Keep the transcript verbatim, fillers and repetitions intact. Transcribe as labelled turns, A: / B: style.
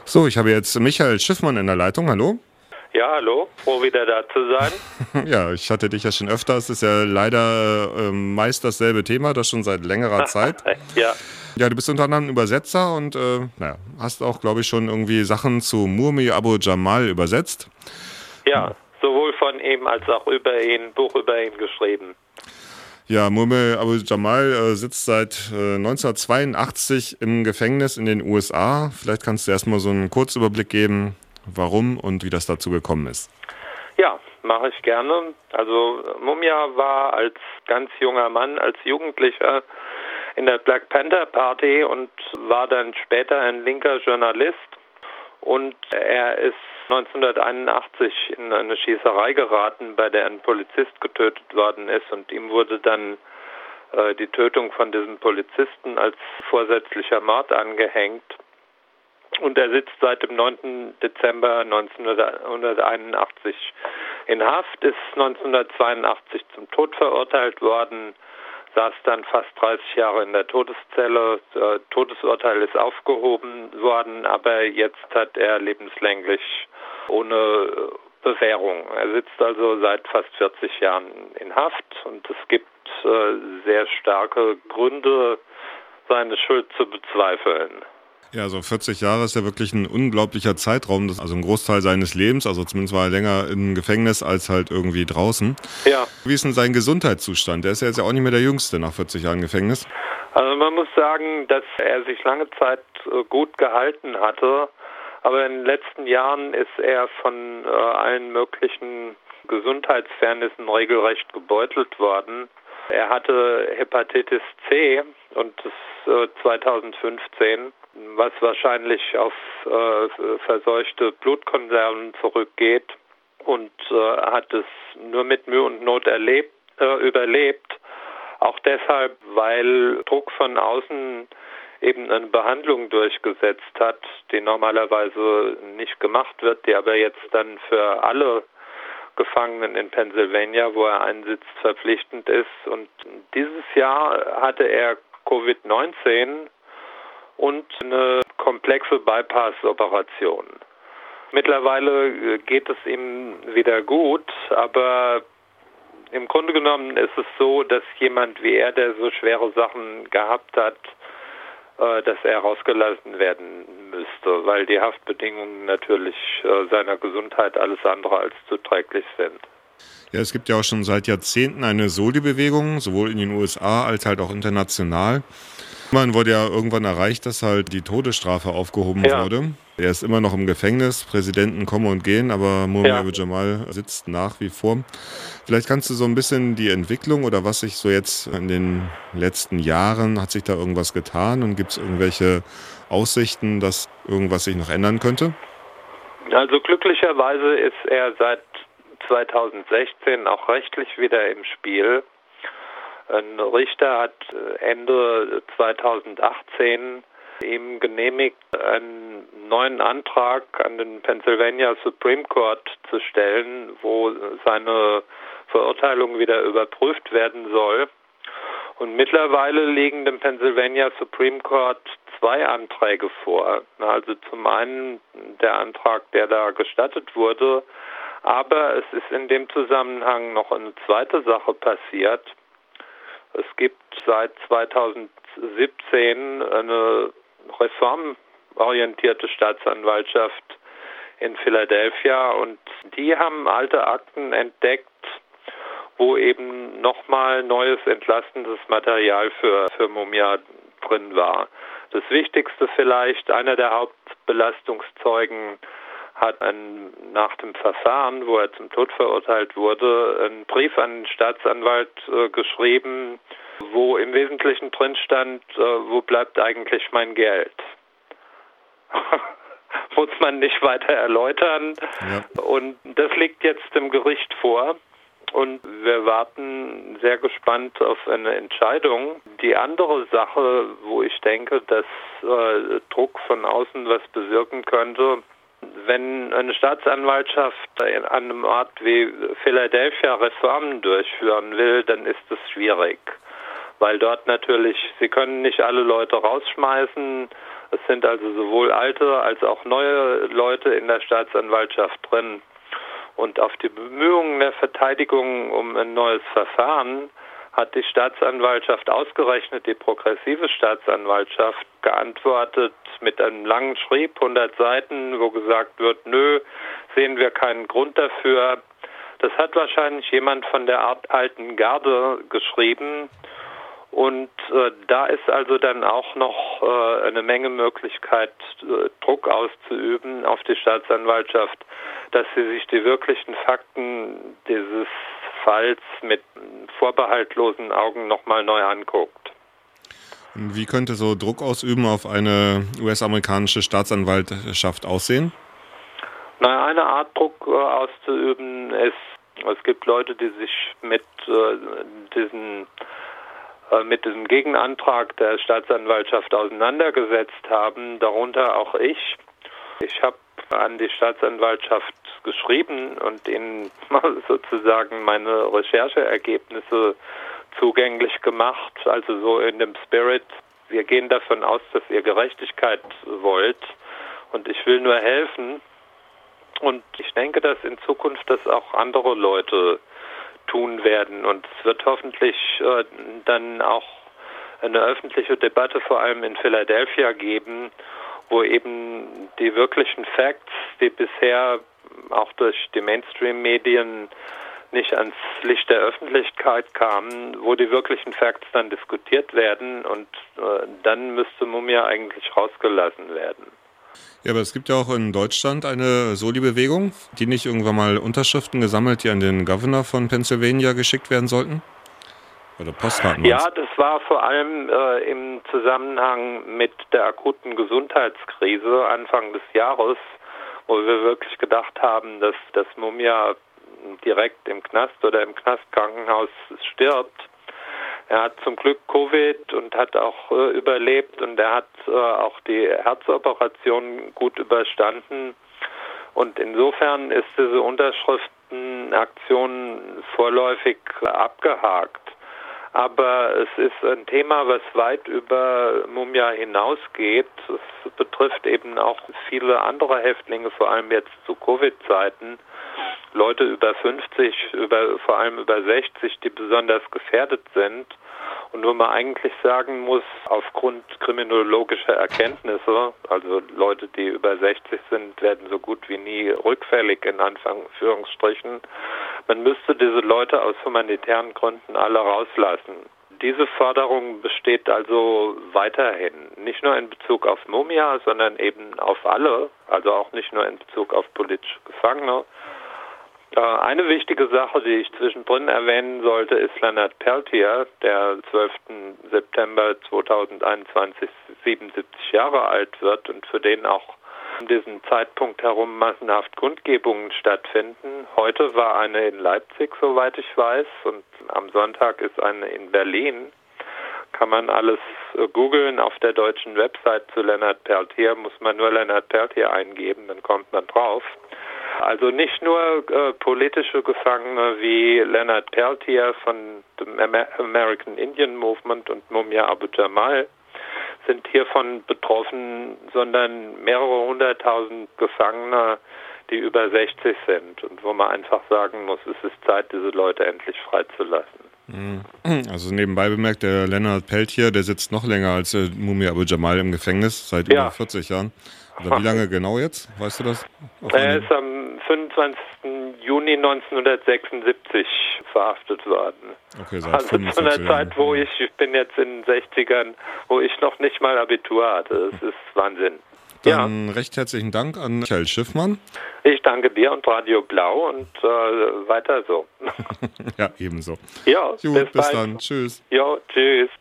A: So, ich habe jetzt Michael Schiffmann in der Leitung. Hallo?
B: Ja, hallo, froh wieder da zu sein.
A: Ja, ich hatte dich ja schon öfter. Es ist ja leider äh, meist dasselbe Thema, das schon seit längerer Zeit.
B: Ja,
A: Ja, du bist unter anderem Übersetzer und äh, naja, hast auch, glaube ich, schon irgendwie Sachen zu Murmi Abu Jamal übersetzt.
B: ja, sowohl von ihm als auch über ihn, ein Buch über ihn geschrieben.
A: Ja, Murmi Abu Jamal äh, sitzt seit äh, neunzehnhundertzweiundachtzig im Gefängnis in den U S A. Vielleicht kannst du erstmal so einen Kurzüberblick geben, warum und wie das dazu gekommen ist.
B: Ja, mache ich gerne. Also Mumia war als ganz junger Mann, als Jugendlicher in der Black Panther Party und war dann später ein linker Journalist. Und er ist neunzehnhunderteinundachtzig in eine Schießerei geraten, bei der ein Polizist getötet worden ist. Und ihm wurde dann äh, die Tötung von diesem Polizisten als vorsätzlicher Mord angehängt. Und er sitzt seit dem neunten Dezember neunzehnhunderteinundachtzig in Haft, ist neunzehnhundertzweiundachtzig zum Tod verurteilt worden, saß dann fast dreißig Jahre in der Todeszelle. Das Todesurteil ist aufgehoben worden, aber jetzt hat er lebenslänglich ohne Bewährung. Er sitzt also seit fast vierzig Jahren in Haft und es gibt äh, sehr starke Gründe, seine Schuld zu bezweifeln.
A: Ja, also vierzig Jahre ist ja wirklich ein unglaublicher Zeitraum, das also ein Großteil seines Lebens, also zumindest war er länger im Gefängnis als halt irgendwie draußen.
B: Ja.
A: Wie ist denn sein Gesundheitszustand? Der ist ja jetzt ja auch nicht mehr der Jüngste nach vierzig Jahren Gefängnis.
B: Also man muss sagen, dass er sich lange Zeit gut gehalten hatte, aber in den letzten Jahren ist er von äh, allen möglichen Gesundheitsfairnissen regelrecht gebeutelt worden. Er hatte Hepatitis C und das äh, zweitausendfünfzehn, was wahrscheinlich auf äh, verseuchte Blutkonserven zurückgeht, und äh, hat es nur mit Mühe und Not erlebt, äh, überlebt. Auch deshalb, weil Druck von außen eben eine Behandlung durchgesetzt hat, die normalerweise nicht gemacht wird, die aber jetzt dann für alle Gefangenen in Pennsylvania, wo er einsitzt, verpflichtend ist. Und dieses Jahr hatte er Covid neunzehn und eine komplexe Bypass-Operation. Mittlerweile geht es ihm wieder gut, aber im Grunde genommen ist es so, dass jemand wie er, der so schwere Sachen gehabt hat, äh, dass er rausgelassen werden müsste, weil die Haftbedingungen natürlich äh, seiner Gesundheit alles andere als zuträglich sind.
A: Ja, es gibt ja auch schon seit Jahrzehnten eine Soli-Bewegung, sowohl in den U S A als halt auch international. Man wurde ja irgendwann erreicht, dass halt die Todesstrafe aufgehoben
B: Ja.
A: wurde. Er ist immer noch im Gefängnis, Präsidenten kommen und gehen, aber Murmi
B: Ja.
A: Abu Jamal sitzt nach wie vor. Vielleicht kannst du so ein bisschen die Entwicklung oder was sich so jetzt in den letzten Jahren, hat sich da irgendwas getan und gibt es irgendwelche Aussichten, dass irgendwas sich noch ändern könnte?
B: Also glücklicherweise ist er seit zweitausendsechzehn auch rechtlich wieder im Spiel. Ein Richter hat Ende zweitausendachtzehn ihm genehmigt, einen neuen Antrag an den Pennsylvania Supreme Court zu stellen, wo seine Verurteilung wieder überprüft werden soll. Und mittlerweile liegen dem Pennsylvania Supreme Court zwei Anträge vor. Also zum einen der Antrag, der da gestattet wurde, aber es ist in dem Zusammenhang noch eine zweite Sache passiert. Es gibt seit zweitausendsiebzehn eine reformorientierte Staatsanwaltschaft in Philadelphia und die haben alte Akten entdeckt, wo eben nochmal neues entlastendes Material für, für Mumia drin war. Das Wichtigste vielleicht, einer der Hauptbelastungszeugen hat einen, nach dem Verfahren, wo er zum Tod verurteilt wurde, einen Brief an den Staatsanwalt äh, geschrieben, wo im Wesentlichen drin stand, äh, wo bleibt eigentlich mein Geld? Muss man nicht weiter erläutern.
A: Ja.
B: Und das liegt jetzt dem Gericht vor. Und wir warten sehr gespannt auf eine Entscheidung. Die andere Sache, wo ich denke, dass äh, Druck von außen was bewirken könnte, wenn eine Staatsanwaltschaft an einem Ort wie Philadelphia Reformen durchführen will, dann ist es schwierig. Weil dort natürlich, sie können nicht alle Leute rausschmeißen, Es sind also sowohl alte als auch neue Leute in der Staatsanwaltschaft drin. Und auf die Bemühungen der Verteidigung um ein neues Verfahren hat die Staatsanwaltschaft, ausgerechnet die progressive Staatsanwaltschaft, geantwortet mit einem langen Schrieb, hundert Seiten, wo gesagt wird, nö, sehen wir keinen Grund dafür. Das hat wahrscheinlich jemand von der Art alten Garde geschrieben. Und äh, da ist also dann auch noch äh, eine Menge Möglichkeit, äh, Druck auszuüben auf die Staatsanwaltschaft, dass sie sich die wirklichen Fakten dieses Falls mit vorbehaltlosen Augen nochmal neu anguckt.
A: Wie könnte so Druck ausüben auf eine U S-amerikanische Staatsanwaltschaft aussehen?
B: Naja, eine Art Druck äh, auszuüben ist, es gibt Leute, die sich mit äh, diesen äh, mit diesem Gegenantrag der Staatsanwaltschaft auseinandergesetzt haben, darunter auch ich. Ich habe an die Staatsanwaltschaft geschrieben und ihnen sozusagen meine Rechercheergebnisse zugänglich gemacht, also so in dem Spirit, wir gehen davon aus, dass ihr Gerechtigkeit wollt und ich will nur helfen. Und ich denke, dass in Zukunft das auch andere Leute tun werden. Und es wird hoffentlich äh, dann auch eine öffentliche Debatte, vor allem in Philadelphia, geben, wo eben die wirklichen Facts, die bisher auch durch die Mainstream-Medien nicht ans Licht der Öffentlichkeit kamen, wo die wirklichen Facts dann diskutiert werden und äh, dann müsste Mumia eigentlich rausgelassen werden.
A: Ja, aber es gibt ja auch in Deutschland eine Soli-Bewegung, die nicht irgendwann mal Unterschriften gesammelt, die an den Governor von Pennsylvania geschickt werden sollten? Oder Postkarten?
B: Ja, das war vor allem äh, im Zusammenhang mit der akuten Gesundheitskrise Anfang des Jahres, wo wir wirklich gedacht haben, dass das Mumia direkt im Knast oder im Knastkrankenhaus stirbt. Er hat zum Glück Covid und hat auch äh, überlebt und er hat äh, auch die Herzoperation gut überstanden. Und insofern ist diese Unterschriftenaktion vorläufig abgehakt. Aber es ist ein Thema, was weit über Mumia hinausgeht. Es betrifft eben auch viele andere Häftlinge, vor allem jetzt zu Covid-Zeiten. Leute über fünfzig, über, vor allem über sechzig, die besonders gefährdet sind. Und wo man eigentlich sagen muss, aufgrund kriminologischer Erkenntnisse, also Leute, die über sechzig sind, werden so gut wie nie rückfällig, in Anführungsstrichen. Man müsste diese Leute aus humanitären Gründen alle rauslassen. Diese Forderung besteht also weiterhin, nicht nur in Bezug auf Mumia, sondern eben auf alle, also auch nicht nur in Bezug auf politische Gefangene. Eine wichtige Sache, die ich zwischendrin erwähnen sollte, ist Leonard Peltier, der zwölften September zweitausendeinundzwanzig siebenundsiebzig Jahre alt wird und für den auch um diesen Zeitpunkt herum massenhaft Kundgebungen stattfinden. Heute war eine in Leipzig, soweit ich weiß, und am Sonntag ist eine in Berlin. Kann man alles äh, googeln. Auf der deutschen Website zu Leonard Peltier muss man nur Leonard Peltier eingeben, dann kommt man drauf. Also nicht nur äh, politische Gefangene wie Leonard Peltier von dem Amer- American Indian Movement und Mumia Abu-Jamal sind hiervon betroffen, sondern mehrere hunderttausend Gefangene, die über sechzig sind und wo man einfach sagen muss, es ist Zeit, diese Leute endlich freizulassen.
A: Also nebenbei bemerkt, der Leonard Peltier, der sitzt noch länger als äh, Mumia Abu-Jamal im Gefängnis, seit ja. über vierzig Jahren. Oder wie lange genau jetzt? Weißt du das?
B: Er ist am fünfundzwanzigsten Juni neunzehnhundertsechsundsiebzig verhaftet worden.
A: Okay, seit
B: also zu einer Zeit, wo ich, ich bin jetzt in den sechzigern, wo ich noch nicht mal Abitur hatte. Das ist Wahnsinn.
A: Dann
B: ja.
A: recht herzlichen Dank an Michael Schiffmann.
B: Ich danke dir und Radio Blau und äh, weiter so.
A: Ja, ebenso.
B: Ja,
A: Gut,
B: bis,
A: bis
B: bald.
A: dann. Tschüss.
B: Ja, tschüss.